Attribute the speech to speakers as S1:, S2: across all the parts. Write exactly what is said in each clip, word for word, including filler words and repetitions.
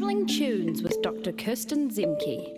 S1: Channeling Tunes with Doctor Kirsten Zemke.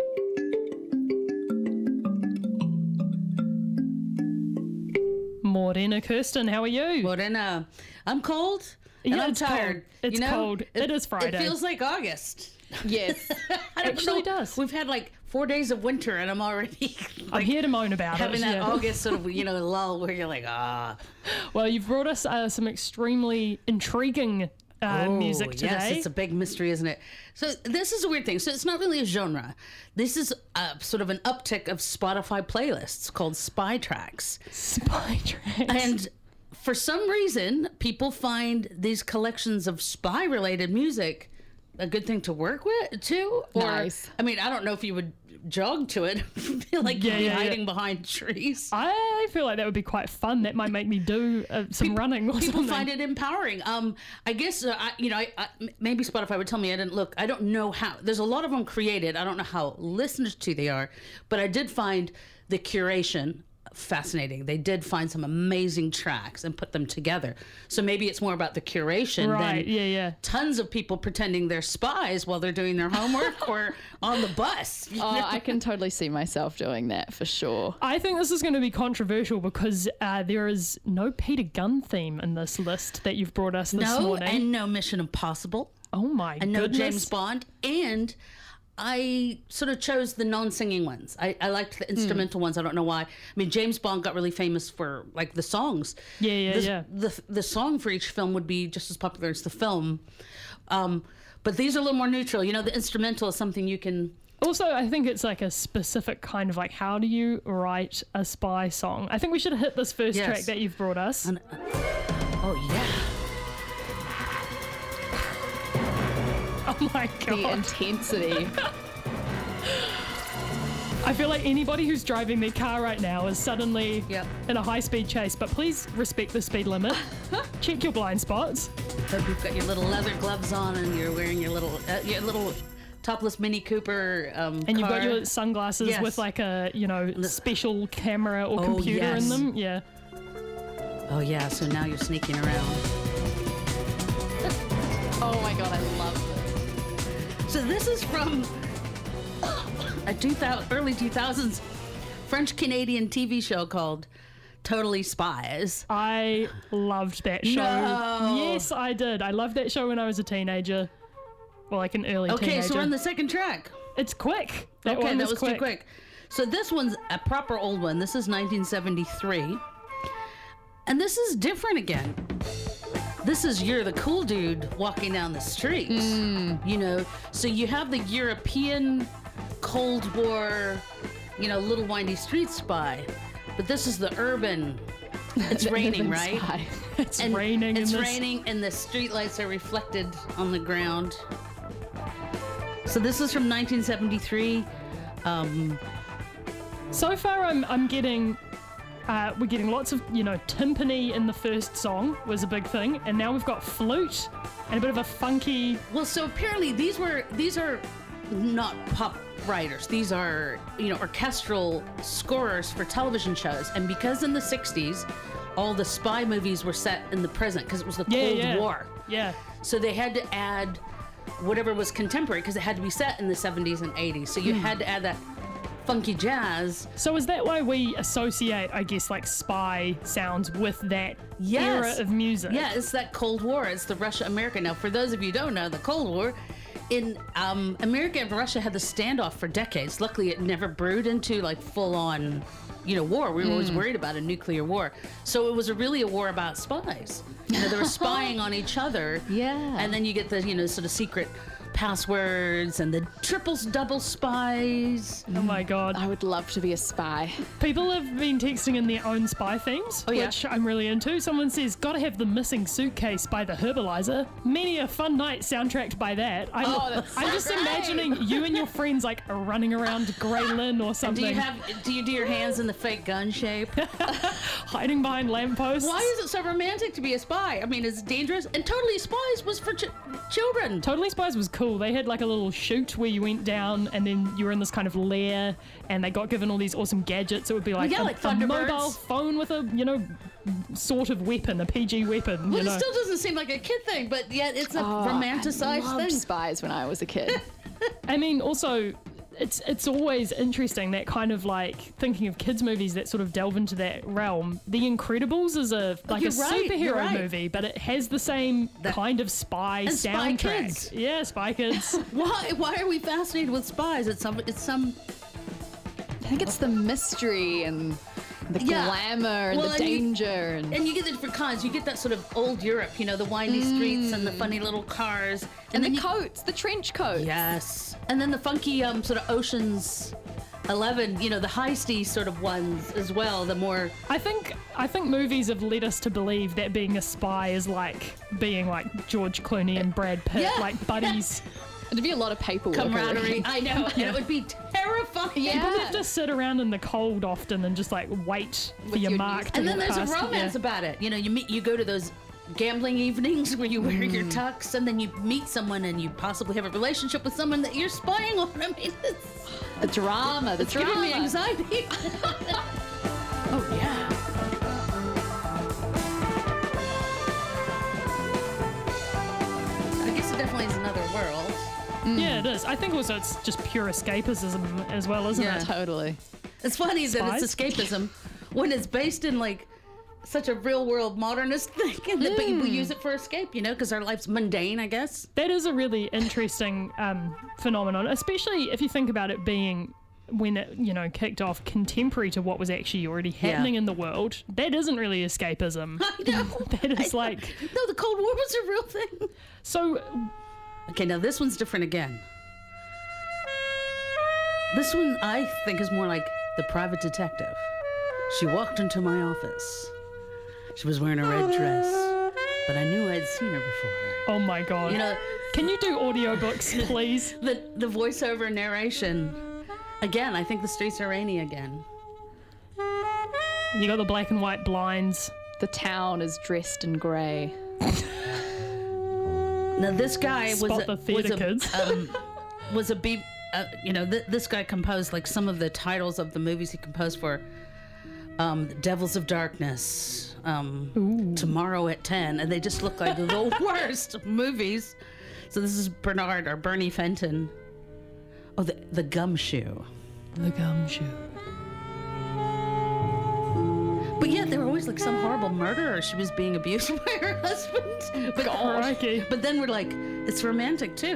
S2: Morena, Kirsten, how are you?
S3: Morena. I'm cold and
S2: Yeah,
S3: I'm
S2: it's
S3: tired.
S2: cold. It's
S3: you know?
S2: cold. It is Friday.
S3: It feels like August.
S4: Yes.
S3: I don't
S2: Actually
S3: know.
S2: does.
S3: We've had like four days of winter and I'm already
S2: I'm
S3: like,
S2: here to moan about
S3: having
S2: it.
S3: that
S2: yeah.
S3: August sort of, you know, lull where you're like, ah.
S2: Well, you've brought us uh, some extremely intriguing uh,
S3: Oh,
S2: music today.
S3: Yes, it's a big mystery, isn't it? So this is a weird thing. So it's not really a genre. This is a, sort of an uptick of Spotify playlists called Spy Tracks.
S2: Spy tracks.
S3: And for some reason, people find these collections of spy-related music a good thing to work with, too. Or,
S4: Nice.
S3: I mean, I don't know if you would jog to it, feel like
S2: Yeah,
S3: you'd be
S2: yeah, yeah.
S3: hiding behind trees.
S2: I feel like that would be quite fun. That might make me do uh, some running or
S3: People
S2: something.
S3: find it empowering. Um, I guess uh, I, you know, I, I, maybe Spotify would tell me I didn't look. I don't know how. There's a lot of them created. I don't know how listened to they are, but I did find the curation fascinating. They did find some amazing tracks and put them together. So maybe it's more about the curation
S2: Right,
S3: than
S2: yeah, yeah.
S3: tons of people pretending they're spies while they're doing their homework or on the bus. you
S4: Oh,
S3: know?
S4: I can totally see myself doing that for sure.
S2: I think this is going to be controversial because uh, there is no Peter Gunn theme in this list that you've brought us this
S3: no,
S2: morning.
S3: and no Mission Impossible.
S2: oh my
S3: and no
S2: goodness.
S3: James Bond, and I sort of chose the non-singing ones. I, I liked the instrumental ones. I don't know why. I mean, James Bond got really famous for like the songs.
S2: Yeah, yeah,
S3: This-
S2: yeah.
S3: The the song for each film would be just as popular as the film, um, but these are a little more neutral. You know, the instrumental is something you can.
S2: Also, I think it's like a specific kind of like, how do you write a spy song? I think we should hit this first
S3: Yes.
S2: track that you've brought us.
S3: Oh yeah.
S2: Oh my
S4: The
S2: god.
S4: intensity.
S2: I feel like anybody who's driving their car right now is suddenly
S3: Yep.
S2: in a high speed chase, but please respect the speed limit. Check your blind spots.
S3: Hope you've got your little leather gloves on and you're wearing your little uh, your little topless Mini Cooper. Um,
S2: And you've got
S3: car.
S2: your sunglasses
S3: Yes.
S2: with like a, you know, special camera or
S3: Oh,
S2: computer
S3: yes.
S2: in them. Yeah.
S3: Oh yeah. So now you're sneaking around.
S4: Oh my god, I love this.
S3: So this is from a two thousand, early two thousands French-Canadian T V show called Totally Spies.
S2: I loved that show.
S3: No.
S2: Yes, I did. I loved that show when I was a teenager. Well, like an early
S3: Okay,
S2: teenager.
S3: so we're on the second track.
S2: It's quick. That
S3: Okay,
S2: one
S3: that
S2: was,
S3: was
S2: quick.
S3: too quick. So this one's a proper old one. This is nineteen seventy-three. And this is different again. This is You're the Cool Dude walking down the street. You know, so you have the European Cold War, you know, little windy street spy. But this is the urban. It's
S4: The
S3: raining,
S4: urban
S3: right?
S4: spy.
S2: It's
S3: And
S2: raining.
S3: It's
S2: in this.
S3: raining, and the street lights are reflected on the ground. So this is from nineteen seventy-three. Um,
S2: So far, I'm I'm getting. Uh, we're getting lots of, you know, timpani in the first song was a big thing, and now we've got flute and a bit of a funky.
S3: well, so apparently these were these are not pop writers. These are, you know, orchestral scorers for television shows. And because in the sixties, all the spy movies were set in the present because it was the
S2: Yeah,
S3: Cold
S2: yeah.
S3: War.
S2: Yeah.
S3: So they had to add whatever was contemporary because it had to be set in the seventies and eighties. So you had to add that funky jazz.
S2: So is that why we associate, I guess, like spy sounds with that
S3: Yes.
S2: era of music?
S3: Yeah, it's that Cold War. It's the Russia-America. Now, for those of you who don't know, the Cold War, in um, America and Russia had the standoff for decades. Luckily, it never brewed into like full-on, you know, war. We were always worried about a nuclear war. So it was a, really a war about spies. You know, they were spying on each other.
S4: Yeah.
S3: And then you get the, you know, sort of secret passwords and the triples, double spies.
S2: Oh my god.
S4: I would love to be a spy.
S2: People have been texting in their own spy themes,
S3: Oh, yeah.
S2: which I'm really into. Someone says, gotta have the missing suitcase by the Herbalizer. Many a fun night soundtracked by that. I'm,
S4: Oh, that's
S2: I'm
S4: so
S2: just
S4: great.
S2: imagining you and your friends like running around Grey Lynn or
S3: Do
S2: something,
S3: you have? Do you do your hands in the fake gun shape?
S2: hiding behind lampposts.
S3: Why is it so romantic to be a spy? I mean, it's dangerous. And Totally Spies was for ch- children.
S2: Totally Spies was cool. cool. They had like a little chute where you went down and then you were in this kind of lair and they got given all these awesome gadgets. It would be like,
S3: yeah,
S2: a,
S3: like
S2: a
S3: Thunderbirds.
S2: mobile phone with a, you know, sort of weapon, a P G weapon.
S3: Well,
S2: you know.
S3: it still doesn't seem like a kid thing, but yet it's a
S4: Oh,
S3: romanticized
S4: I loved
S3: thing.
S4: Spies when I was a kid.
S2: I mean, also, it's it's always interesting that kind of like thinking of kids' movies that sort of delve into that realm. The Incredibles is a like
S3: You're
S2: a
S3: right, you're
S2: superhero
S3: right.
S2: movie, but it has the same
S3: That-
S2: kind of spy
S3: And Spy
S2: soundtrack.
S3: Kids.
S2: Yeah, Spy Kids.
S3: Why? Why are we fascinated with spies? It's some. It's some.
S4: I think it's the mystery and the
S3: Yeah.
S4: glamour and
S3: Well,
S4: the
S3: and you-
S4: danger and,
S3: And you get the different kinds. You get that sort of old Europe, you know, the windy streets and the funny little cars,
S4: and,
S3: then
S4: the
S3: you-
S4: coats, the trench coats.
S3: Yes, and then the funky um sort of Ocean's Eleven, you know, the heisty sort of ones as well. The more
S2: I think I think movies have led us to believe that being a spy is like being like George Clooney and Brad Pitt,
S3: Yeah.
S2: like buddies.
S4: It'd be a lot of paperwork. I
S3: camaraderie.
S4: reckon.
S3: I know, and it would be terrifying.
S4: Yeah.
S2: People have to sit around in the cold often and just like wait for
S4: With
S2: your
S4: your
S2: mark
S4: news-
S2: to
S3: And then
S2: walk
S3: there's a
S2: past.
S3: romance
S2: Yeah.
S3: about it. You know, you meet, you go to those gambling evenings where you wear your tux, and then you meet someone, and you possibly have a relationship with someone that you're spying on. I mean, it's,
S4: The drama, the
S3: it's
S4: drama.
S3: giving me anxiety. Oh yeah. I guess it definitely is another world.
S2: Yeah, it is. I think also it's just pure escapism as well, isn't
S3: Yeah.
S2: it?
S4: Totally.
S3: It's funny that it's
S2: Spies?
S3: escapism when it's based in like such a real world modernist thing, and that but people use it for escape, you know, because our life's mundane, I guess.
S2: That is a really interesting um, phenomenon, especially if you think about it being when it, you know, kicked off contemporary to what was actually already happening in the world. That isn't really escapism.
S3: I know.
S2: That is
S3: I know.
S2: like
S3: No, the Cold War was a real thing.
S2: so.
S3: Okay, now this one's different again. This one I think is more like The Private Detective. She walked into my office. She was wearing a red dress, but I knew I'd seen her before.
S2: Oh my god!
S3: You know,
S2: Can you do audiobooks, please?
S3: the the voiceover narration. Again, I think the streets are rainy again.
S2: You got the black and white blinds.
S4: The town is dressed in grey.
S3: Now this guy
S2: Spot
S3: was a,
S2: the theatre
S3: was a,
S2: kids.
S3: um, was a B, uh, you know, th- this guy composed like some of the titles of the movies he composed for. Um, Devils of Darkness, um, Tomorrow at ten, and they just look like the worst movies. So this is Bernard or Bernie Fenton. Oh, the the Gumshoe.
S2: The gumshoe.
S3: But yeah, they were always like some horrible murderer. She was being abused by her husband. But,
S2: Crikey.
S3: but then we're like, it's romantic too.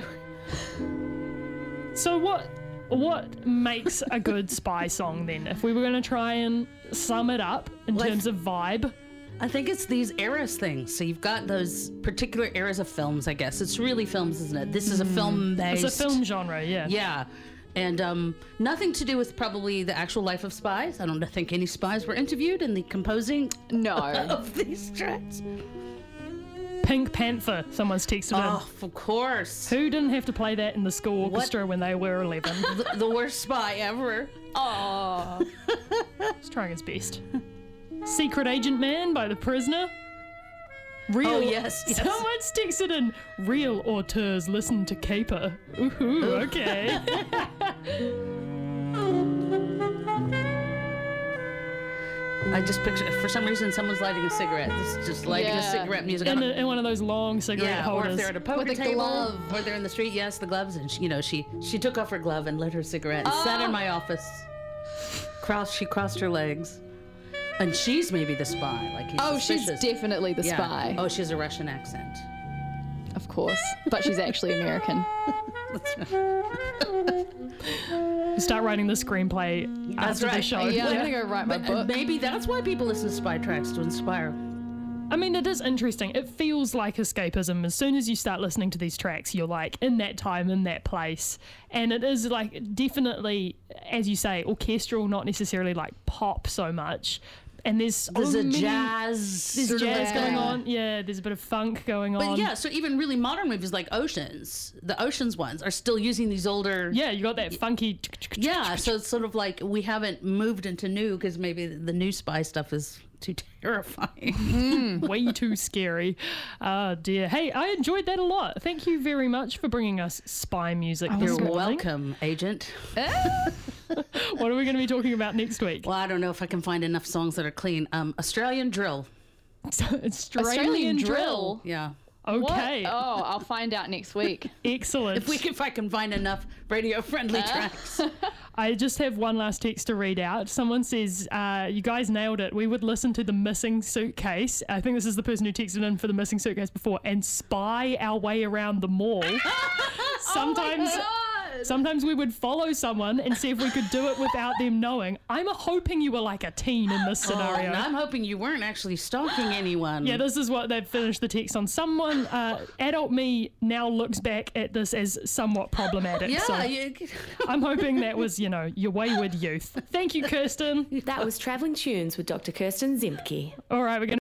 S2: So what? What makes a good spy song then? If we were going to try and sum it up in
S3: Like-
S2: terms of vibe,
S3: I think it's these eras things. So you've got those particular eras of films, I guess. It's really films, isn't it? This is a film based.
S2: it's a film genre, yeah.
S3: Yeah. And um, nothing to do with probably the actual life of spies. I don't think any spies were interviewed in the composing
S4: No.
S3: of these tracks.
S2: Pink Panther, someone's texted
S3: Oh, of course.
S2: in. Who didn't have to play that in the school orchestra when they were eleven?
S3: the, the worst spy ever.
S4: Oh.
S2: He's trying his best. Secret Agent Man by The Prisoner. Real.
S3: Oh, yes, yes.
S2: Someone's texted in. Real auteurs listen to Caper. Ooh, okay.
S3: I just picture, for some reason, someone's lighting a cigarette. This is just lighting a
S4: Yeah.
S3: cigarette music.
S2: in,
S3: on
S2: a,
S3: a-
S2: in one of those long cigarette
S3: yeah, or if
S2: holders.
S3: they're at a poker
S4: With a
S3: table,
S4: glove.
S3: or they're in the street. Yes, the gloves, and she, you know, she she took off her glove and lit her cigarette and sat in my office. Crossed, she crossed her legs, and she's maybe the spy. Like he's
S4: Oh, she's
S3: suspicious.
S4: definitely the
S3: Yeah.
S4: spy.
S3: Oh, she has a Russian accent.
S4: Of course. But she's actually American.
S2: Start writing the screenplay
S3: That's
S2: after the
S3: right.
S2: show.
S4: Yeah, I'm gonna go write my
S3: But
S4: book.
S3: maybe that's why people listen to spy tracks, to inspire.
S2: I mean, it is interesting. It feels like escapism. As soon as you start listening to these tracks, you're like in that time, in that place. And it is like definitely, as you say, orchestral, not necessarily like pop so much. and there's
S3: There's
S2: so
S3: a
S2: many-
S3: jazz.
S2: There's
S3: sort of
S2: jazz
S3: thing.
S2: going on. Yeah, there's a bit of funk going on.
S3: But yeah, so even really modern movies like Oceans, the Oceans ones are still using these older.
S2: Yeah, you got that funky.
S3: Yeah, so it's sort of like we haven't moved into new because maybe the new spy stuff is too terrifying.
S2: Way too scary. Oh dear. Hey, I enjoyed that a lot. Thank you very much for bringing us spy music this
S3: You're
S2: morning.
S3: welcome, agent.
S2: What are we going to be talking about next week?
S3: Well, I don't know if I can find enough songs that are clean. Um, Australian drill.
S2: Australian,
S4: Australian
S2: drill.
S4: drill.
S3: Yeah.
S2: Okay.
S4: What? Oh, I'll find out next week.
S2: Excellent.
S3: If we if I can find enough radio friendly tracks.
S2: I just have one last text to read out. Someone says, uh, you guys nailed it. We would listen to The Missing Suitcase. I think this is the person who texted in for The Missing Suitcase before, and spy our way around the mall. Sometimes... Sometimes we would follow someone and see if we could do it without them knowing. I'm hoping you were like a teen in this
S3: Oh,
S2: scenario.
S3: and I'm hoping you weren't actually stalking anyone.
S2: Yeah, this is what they've finished the text on. Someone, uh, adult me now looks back at this as somewhat problematic.
S3: Yeah,
S2: so
S3: you,
S2: I'm hoping that was, you know, your wayward youth. Thank you, Kirsten.
S1: That was Travelling Tunes with Doctor Kirsten Zemke.
S2: All right, we're going to